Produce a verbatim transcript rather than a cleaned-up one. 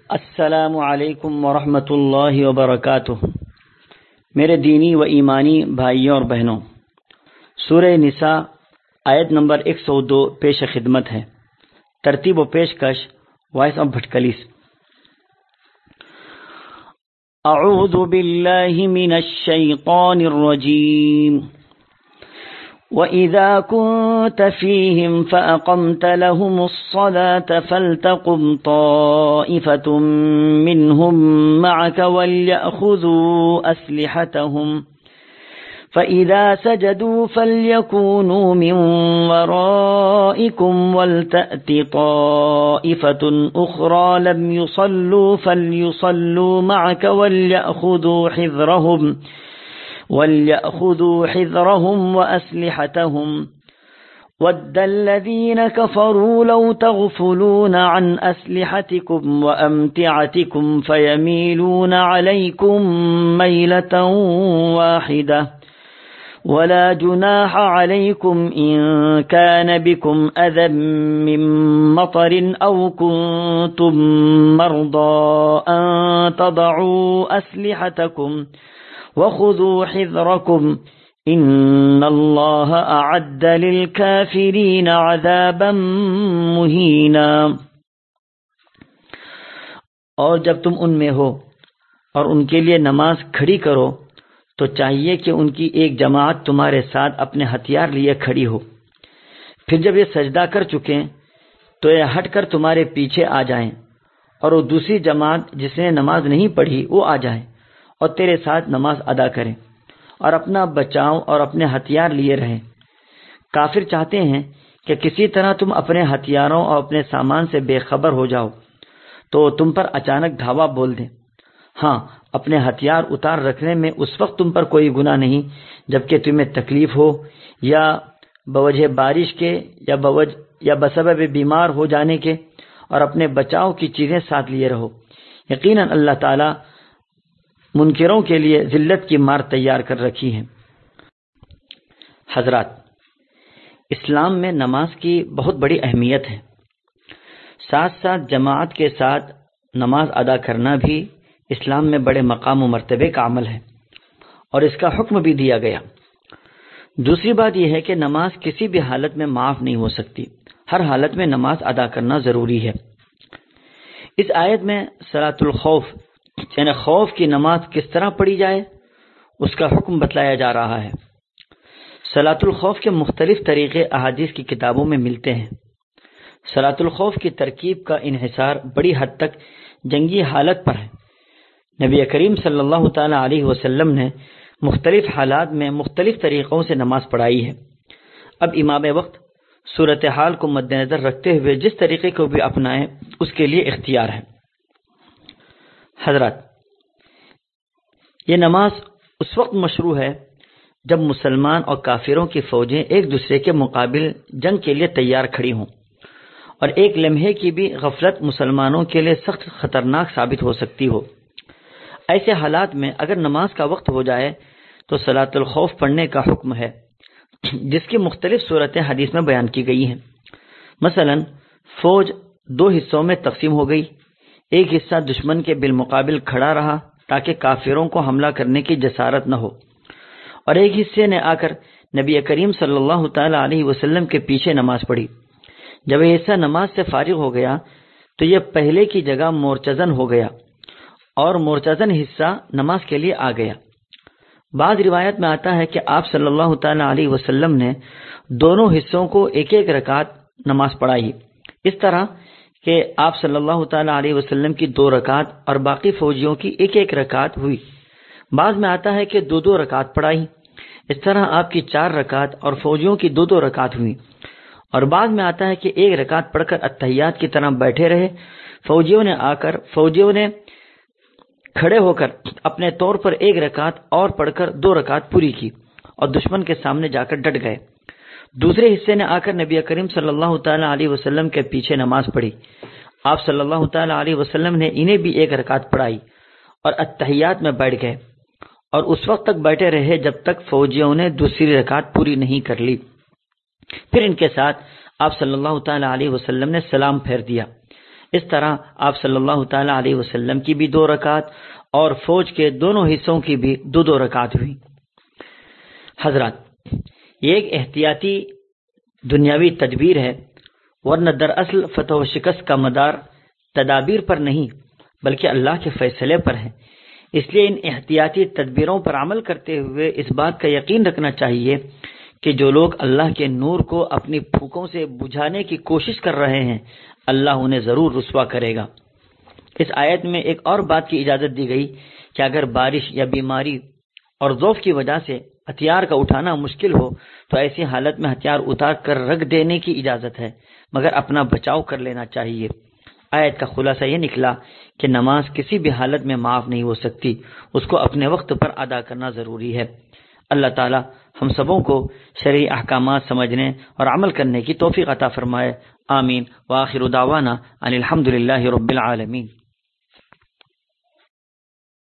السلام علیکم ورحمۃ اللہ وبرکاتہ۔ میرے دینی و ایمانی بھائیوں اور بہنوں، سورہ نساء آیت نمبر ایک سو دو پیش خدمت ہے۔ ترتیب و پیشکش وائس آف بھٹکلیس۔ اعوذ باللہ من الشیطان الرجیم۔ وَإِذَا كُنْتَ فِيهِمْ فَأَقَمْتَ لَهُمُ الصَّلَاةَ فَلْتَقُمْ طَائِفَةٌ مِّنْهُمْ مَعَكَ وَلْيَأْخُذُوا أَسْلِحَتَهُمْ فَإِذَا سَجَدُوا فَلْيَكُونُوا مِنْ وَرَائِكُمْ وَلْتَأْتِ طَائِفَةٌ أُخْرَى لَمْ يُصَلُّوا فَلْيُصَلُّوا مَعَكَ وَلْيَأْخُذُوا حِذْرَهُمْ وَلْيَأْخُذُوا حِذْرَهُمْ وَأَسْلِحَتَهُمْ وَدَّ الَّذِينَ كَفَرُوا لَوْ تَغْفُلُونَ عَنْ أَسْلِحَتِكُمْ وَأَمْتِعَتِكُمْ فَيَمِيلُونَ عَلَيْكُمْ مَيْلَةً وَاحِدَةً وَلَا جُنَاحَ عَلَيْكُمْ إِن كَانَ بِكُمْ أَذًى مِّن مَّطَرٍ أَوْ كُنتُم مَّرْضَىٰ أَن تَضَعُوا أَسْلِحَتَكُمْ وَخُذُوا حِذْرَكُمْ إِنَّ اللَّهَ أَعَدَّ لِلْكَافِرِينَ عَذَابًا مُهِينًا۔ اور جب تم ان میں ہو اور ان کے لیے نماز کھڑی کرو تو چاہیے کہ ان کی ایک جماعت تمہارے ساتھ اپنے ہتھیار لیے کھڑی ہو، پھر جب یہ سجدہ کر چکیں تو یہ ہٹ کر تمہارے پیچھے آ جائیں، اور وہ دوسری جماعت جس نے نماز نہیں پڑھی وہ آ جائیں اور تیرے ساتھ نماز ادا کریں، اور اپنا بچاؤ اور اپنے ہتھیار لیے رہیں۔ کافر چاہتے ہیں کہ کسی طرح تم اپنے ہتھیاروں اور اپنے سامان سے بے خبر ہو جاؤ تو تم پر اچانک دھاوا بول دیں۔ ہاں، اپنے ہتھیار اتار رکھنے میں اس وقت تم پر کوئی گناہ نہیں جبکہ تمہیں تکلیف ہو، یا بوجہ بارش کے یا بوجہ یا بسبب بیمار ہو جانے کے، اور اپنے بچاؤ کی چیزیں ساتھ لیے رہو۔ یقیناً اللہ تعالی منکروں کے لیے ذلت کی مار تیار کر رکھی ہے۔ حضرات، اسلام میں نماز کی بہت بڑی اہمیت ہے، ساتھ ساتھ جماعت کے ساتھ نماز ادا کرنا بھی اسلام میں بڑے مقام و مرتبے کا عمل ہے، اور اس کا حکم بھی دیا گیا۔ دوسری بات یہ ہے کہ نماز کسی بھی حالت میں معاف نہیں ہو سکتی، ہر حالت میں نماز ادا کرنا ضروری ہے۔ اس آیت میں صلاۃ الخوف یعنی خوف کی نماز کس طرح پڑھی جائے اس کا حکم بتلایا جا رہا ہے۔ صلاۃ الخوف کے مختلف طریقے احادیث کی کتابوں میں ملتے ہیں۔ صلاۃ الخوف کی ترکیب کا انحصار بڑی حد تک جنگی حالت پر ہے۔ نبی کریم صلی اللہ تعالی علیہ وسلم نے مختلف حالات میں مختلف طریقوں سے نماز پڑھائی ہے۔ اب امام وقت صورتحال کو مد نظر رکھتے ہوئے جس طریقے کو بھی اپنائیں اس کے لیے اختیار ہے۔ حضرات، یہ نماز اس وقت مشروع ہے جب مسلمان اور کافروں کی فوجیں ایک دوسرے کے مقابل جنگ کے لیے تیار کھڑی ہوں، اور ایک لمحے کی بھی غفلت مسلمانوں کے لیے سخت خطرناک ثابت ہو سکتی ہو۔ ایسے حالات میں اگر نماز کا وقت ہو جائے تو صلاۃ الخوف پڑھنے کا حکم ہے، جس کی مختلف صورتیں حدیث میں بیان کی گئی ہیں۔ مثلا فوج دو حصوں میں تقسیم ہو گئی، ایک حصہ دشمن کے بالمقابل کھڑا رہا تاکہ کافروں کو حملہ کرنے کی جسارت نہ ہو، اور ایک حصے نے آ کر نبی کریم صلی اللہ تعالی علیہ وسلم کے پیچھے نماز پڑھی۔ جب یہ حصہ نماز سے فارغ ہو گیا تو یہ پہلے کی جگہ مورچزن ہو گیا اور مورچزن حصہ نماز کے لیے آ گیا۔ بعض روایت میں آتا ہے کہ آپ صلی اللہ تعالی علیہ وسلم نے دونوں حصوں کو ایک ایک رکعت نماز پڑھائی، اس طرح کہ آپ صلی اللہ تعالی علیہ وسلم کی دو رکعت اور باقی فوجیوں کی ایک ایک رکعت ہوئی۔ بعض میں آتا ہے کہ دو دو رکعت پڑھائی، اس طرح آپ کی چار رکعت اور فوجیوں کی دو دو رکعت ہوئی۔ اور بعض میں آتا ہے کہ ایک رکعت پڑھ کر اتحیات کی طرح بیٹھے رہے، فوجیوں نے آ کر فوجیوں نے کھڑے ہو کر اپنے طور پر ایک رکعت اور پڑھ کر دو رکعت پوری کی اور دشمن کے سامنے جا کر ڈٹ گئے۔ دوسرے حصے نے آ کر نبی کریم صلی اللہ تعالی علیہ وسلم کے پیچھے نماز پڑھی، آپ صلی اللہ تعالی علیہ وسلم نے انہیں بھی ایک رکعت پڑھائی اور اتحیات میں بیٹھ گئے، اور اس وقت تک بیٹھے رہے جب تک فوجیوں نے دوسری رکعت پوری نہیں کر لی۔ پھر ان کے ساتھ آپ صلی اللہ تعالی علیہ وسلم نے سلام پھیر دیا۔ اس طرح آپ صلی اللہ تعالی علیہ وسلم کی بھی دو رکعت اور فوج کے دونوں حصوں کی بھی دو دو رکعت ہوئی۔ حضرات، یہ ایک احتیاطی دنیاوی تدبیر ہے، ورنہ دراصل فتح و شکست کا مدار تدابیر پر نہیں بلکہ اللہ کے فیصلے پر ہے۔ اس لیے ان احتیاطی تدبیروں پر عمل کرتے ہوئے اس بات کا یقین رکھنا چاہیے کہ جو لوگ اللہ کے نور کو اپنی پھوکوں سے بجھانے کی کوشش کر رہے ہیں اللہ انہیں ضرور رسوا کرے گا۔ اس آیت میں ایک اور بات کی اجازت دی گئی کہ اگر بارش یا بیماری اور ضعف کی وجہ سے ہتھیار کا اٹھانا مشکل ہو تو ایسی حالت میں ہتھیار اتار کر رکھ دینے کی اجازت ہے، مگر اپنا بچاؤ کر لینا چاہیے۔ آیت کا خلاصہ یہ نکلا کہ نماز کسی بھی حالت میں معاف نہیں ہو سکتی، اس کو اپنے وقت پر ادا کرنا ضروری ہے۔ اللہ تعالی ہم سبوں کو شرعی احکامات سمجھنے اور عمل کرنے کی توفیق عطا فرمائے۔ آمین۔ وآخر دعوانا ان الحمد للہ رب العالمین۔